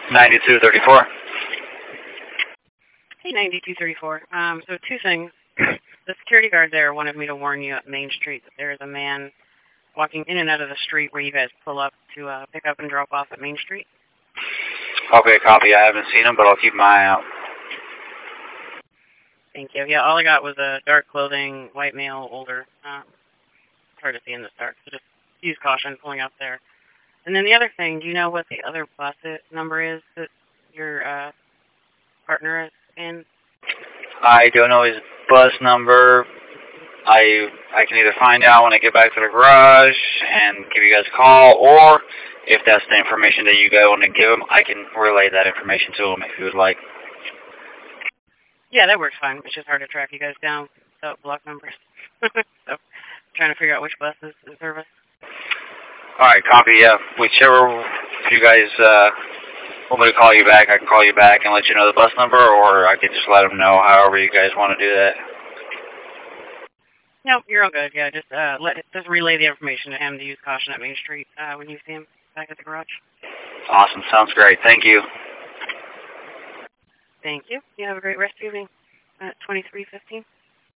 9234. Hey, 9234. So two things. The security guard there wanted me to warn you at Main Street that there is a man walking in and out of the street where you guys pull up to pick up and drop off at Main Street. Okay, copy. I haven't seen him, but I'll keep my eye out. Thank you. Yeah, all I got was dark clothing, white male, older. It's hard to see in this dark, so just use caution pulling up there. And then the other thing, do you know what the other bus number is that your partner is in? I don't know his bus number. I can either find out when I get back to the garage and give you guys a call, or if that's the information that you guys want to give him, I can relay that information to him if you would like. Yeah, that works fine. It's just hard to track you guys down without block numbers. So, trying to figure out which bus is in service. All right, copy. Yeah, whichever. If you guys want me to call you back, I can call you back and let you know the bus number, or I can just let them know. However you guys want to do that. No, you're all good. Yeah, just relay the information to him to use caution at Main Street when you see him back at the garage. Awesome. Sounds great. Thank you. Thank you. You have a great rest of your evening at 2315.